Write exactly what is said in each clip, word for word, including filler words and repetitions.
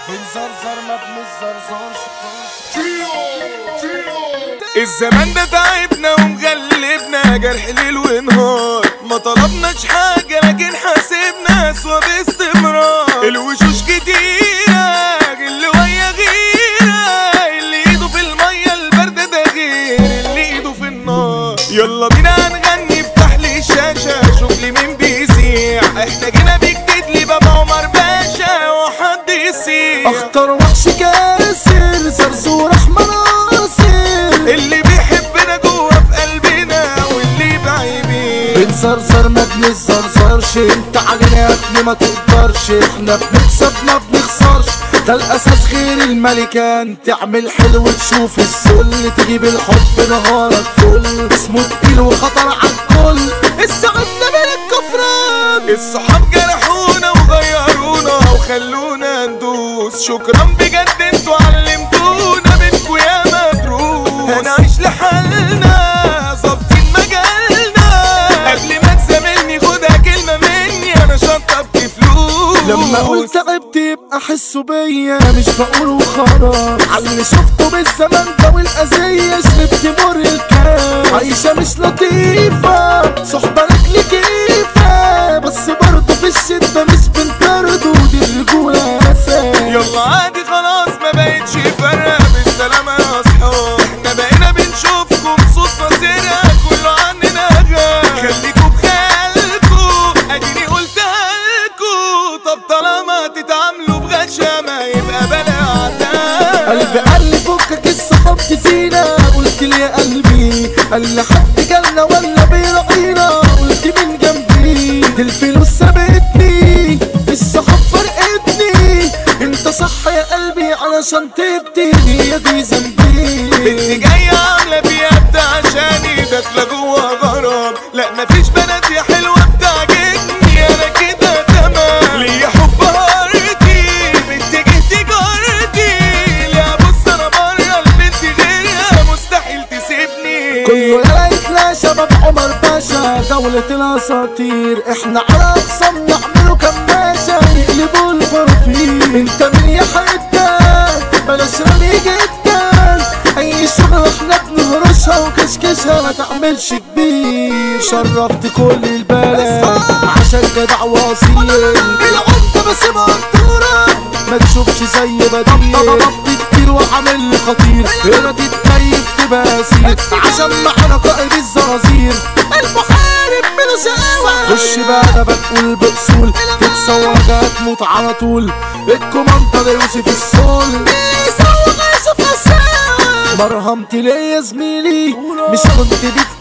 بنزرزر ما بنزرزرش. الزمان ده تعبنا ومغلبنا جرح ليل ونهار، ما طلبناش حاجة لكن حاسبنا اسوا باستمرار. الوشوش كتيرة اللي ويا غيرة، اللي ايده في المية الباردة ده غير اللي ايده في النار. يلا بينا هنغني افتح لي الشاشة شوف لي مين بيذيع، احنا جينا بجديد لي بابا عمر باشا وحد يسيع. اختار وحش كاسر زرزور احمر ناصر، اللي بيحبنا جوه في قلبنا واللي بعيبين. بنزرزر ما بنزرزرش، انت علينا يا ابني ما تقدرش، احنا بنكسب ما بنخسرش، ده الاساس غير الملكان. تعمل حلو تشوف السل، تجيب الحب نهارك فل، اسمه تقيل وخطر عالكل، السعادة من الكفران. الصحاب جرحونا وغيرونا وخلونا ندوس، شكرا بجد انتوا علمتونا منكوا يا مدروس. هنعيش لحالنا ظابطين مجالنا، قبل ما تزاملني خدها كلمة مني انا شطبت فلوس. لما قلت تعبت يبقى حسوا بيا، مش بقول وخلاص، عاللي شفته بالزمن ده والاذية شربت مر الكاس. عايشة مش لطيفة صحبة رجلي كيفة، بس برضه في الشدة مش بنطردوا، دي الرجولة اساس. يلا عادي خلاص ما بقتش فارقة، بالسلامة يا اصحاب، احنا بقينا بنشوفكم صوت نصيرة كله عننا غاب. خليكوا بخيالكوا اديني قلتها لكوا، طب طالما تتعاملوا بغشامة يبقى بلا عتاب. قلبي قال لي فكك الصحاب تزينا، قلت لي يا قلبي قال لي حد جالنا ولا بيراعينا، قلت من جنبي دي الفلوس سابتني، الصحاب فرقتني، انت صح يا قلبي علشان تبتدي، هي دي ذنبي. بنت جاية عاملة فيها بتاع عشاني داخلة جوه غرام، لا مفيش بنات يا حلوة بتعجبني انا كده تمام. ليا حب هارتي بنت جهتي جارتي، لا بص انا برا البنت غيرها مستحيل تسيبني. كله يلاقيك لا شباب عمر باشا دولة الاساطير، احنا على اقسام نعملوا كماشة نقلبوا الفرافير. انت من يا حتة بلاش رمي جدا، اي شغل احنا بنهرشها وكشكشها ما تعملش كبير. شرفت كل البلد عشان جدع واصيل، العمدة بسيبها مقطورة ما تشوفش زي بديل، ضبط كتير وعامل لي خطير، هنا تتكيف تبقى اسير، عشان معانا قائد الزرازير المحارب منه شقاوة. خش بقى انا بقول باصول، تتصور جاي تموت على طول، الكوماندر يوسف السول يسوق يشوف الساوة. مرهمتي ليه يا زميلي مش كنت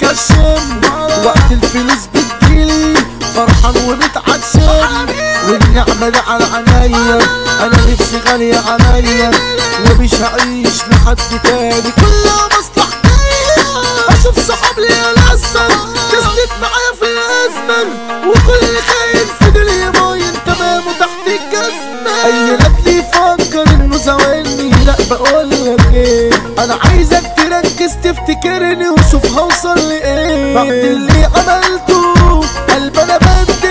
بتكشم، وقت الفلوس بتجيلي فرحان ومتعشم، والنعمة دي على عينيا انا نفسي غالية عليا، ومش هعيش لحد تاني كلها مصلحتي. اشوف صحاب ليا الاسد تسند معايا في الازمة، وكل خاين فضل يباين تمامه تحت الجزمة. اي رجل يفكر انه زاولني لا بقولك ايه، انا عايزك تركز تفتكرني وشوف هوصل لايه. بعد اللي عملته قلب انا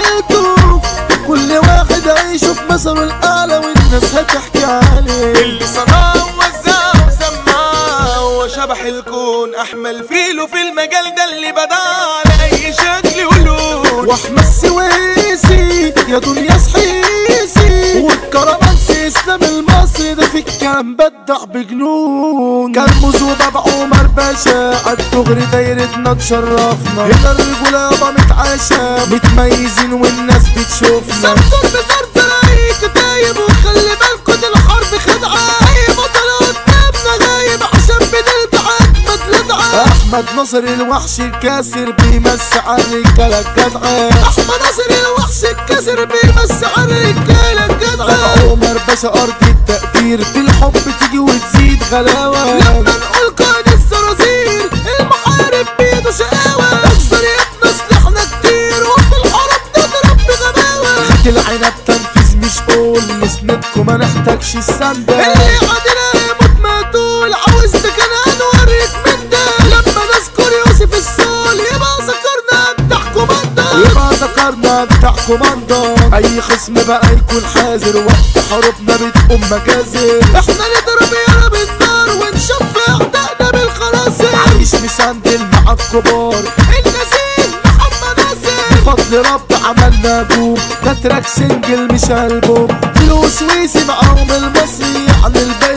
بدلته، كل واحد هيشوف مثله الاعلى والناس هتحكي عليه. اللي صنعه ووزعه وسمعه هو شبح الكون، احمل فيلو في المجال ده اللي بدع على اي شكل ولون. واحمد السويسي يا دنيا صحيسي، والكرمانسي اسلام المصري ده في الكلام بدع بجنون. كرموز وبابا عمر باشا عالدغري دايرتنا تشرفنا، هنا الرجولة يابا متعاشة متميزين والناس بتشوفنا. سمسور بزرزر اي كتايب، وخلي بالكوا دي الحرب خدعة، اي بطل قدامنا غايب عشان بنلدع اجمد لدعة. احمد ناصر الوحش الكاسر بيمسي على الرجالة الجدعة، احمد ناصر الوحش الكاسر بيمسي على الرجالة الجدعة. عمر باشا ارض التقدير، بالحب تيجي وتزيد غلاوة، لما نقول قائد الزرازير المحارب بيده شقاوة. نكسر يدنا سلاحنا كتير وفي الحرب نضرب بغباوة، خد العنب تنفيذ مش قول، نسندكم ما نحتاجش السندة، اللي عادنا يموت مقتول، عاوزتك انا هنوريك من ده، لما نذكر يوسف السول يبقى ذكرنا افتح كوماندا. ما ذكرنا بتاع كوماندر، اي خصم بقى يكون حذر وقت حروبنا بتقوم مجازر. احنا نضرب يالا بالنار ونشفع اعدائنا بالخناصر، عايش مسندل مع الكبار النزيه محمد ناصر. بفضل رب عملنا بوم، ده تراك سنجل مش البوم، فلوس ويسي معاهم المصري عن البلد